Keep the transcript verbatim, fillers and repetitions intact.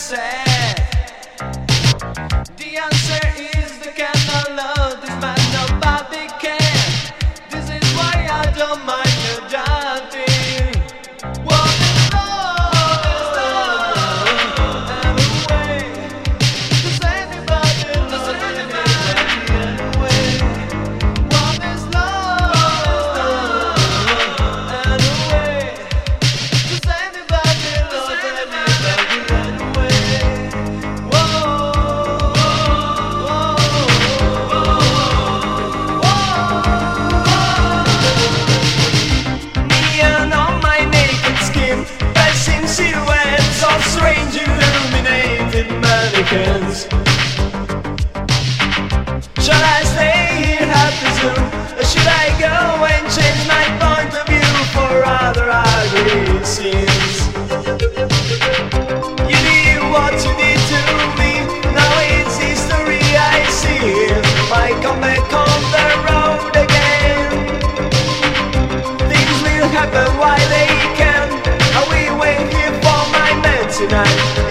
said. The answer is they cannot love this man, nobody can. This is why I don't mind your doubting. What is love? Is love anyway? Does anybody love anybody anyway? What is love? Anyway? Does anybody love anybody anyway? Me and all my naked skin, passing silhouettes of strange illuminated mannequins. Shall I stay here happy soon, or should I go and change my point of view for other ugly scenes? You did what you did to me, now it's history I see. I come back on the road again. Things will happen while they can. I will wait here for my man tonight.